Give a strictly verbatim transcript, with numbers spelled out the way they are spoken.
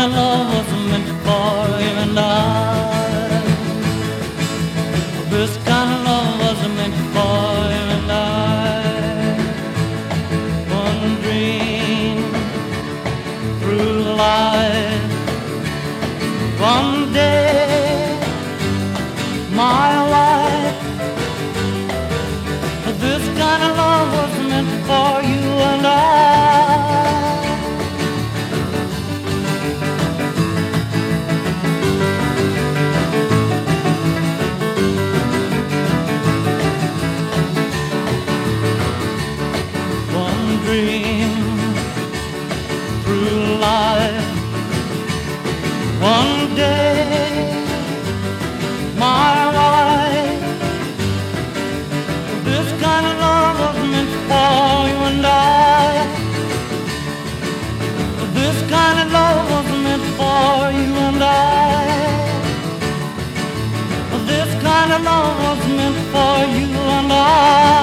of love was meant for you and I. This kind of love was meant for you and I. One dream through life, one day, my life. This kind of love was meant for you and I. Dream through life, one day, my life. This kind of love was meant for you and I. This kind of love was meant for you and I. This kind of love was meant for you and I.